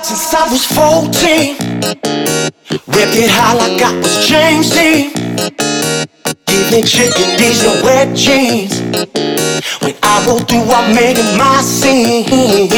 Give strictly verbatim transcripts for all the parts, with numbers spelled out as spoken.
Since I was fourteen, whipped it high like I was James Dean. Giving chicken these no wet jeans. When I roll through, I'm making my scene.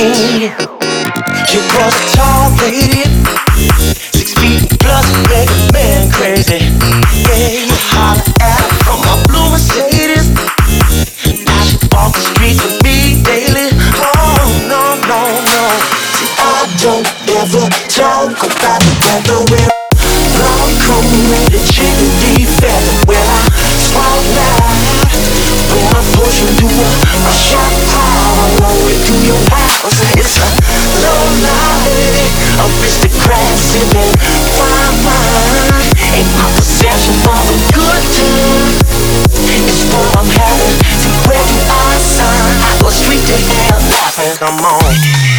She was a tall lady, six feet plus, make a man crazy. Yeah, you holler at her from my blue Mercedes. Now she walk the streets with me daily. Oh no, no, no. See, I don't ever talk about the weather where long coat made a chicken defect. Well, I swallow loud when I push you to a, a shot crowd all the way to your house. It's a low light, aristocrat sipping fine wine. Ain't my perception of a good time. It's what I'm having. See where you are, son. I go straight to hell laughing. Come on.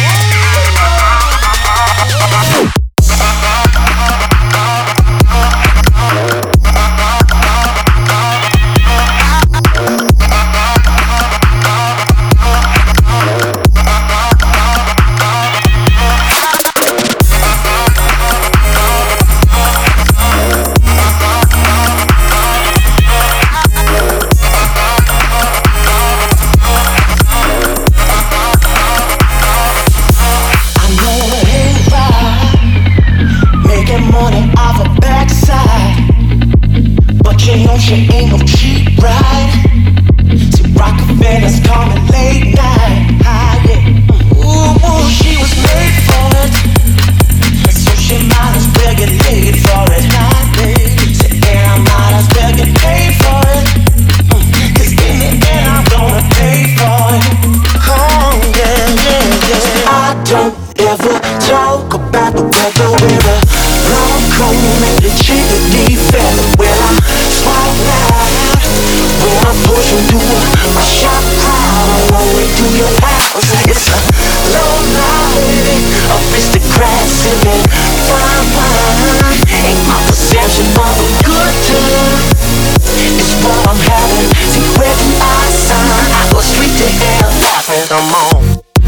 She ain't no cheap ride. See, Rockefeller's coming late night. Ah, yeah. Ooh, ooh, she was made for it, so she might as well get laid for it. Not paid. Say, and I might as well get paid for it. Mm, Cause in the end I'm gonna pay for it. Oh, yeah, yeah, yeah. I don't ever talk about the weather with a long coat made a chicken defect. Well, I swallow loud when I push you to a, a shot crowd all the way to your house. It's a low light, aristocrat sipping fine wine. Ain't my perception of a good time. It's what I'm having. See where you are, son. I go straight to hell laughing. Come on.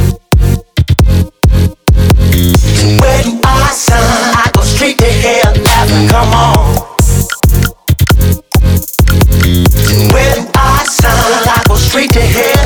See where you are, son. I go straight to hell laughing. Come on. Where you are, son, I go straight to hell.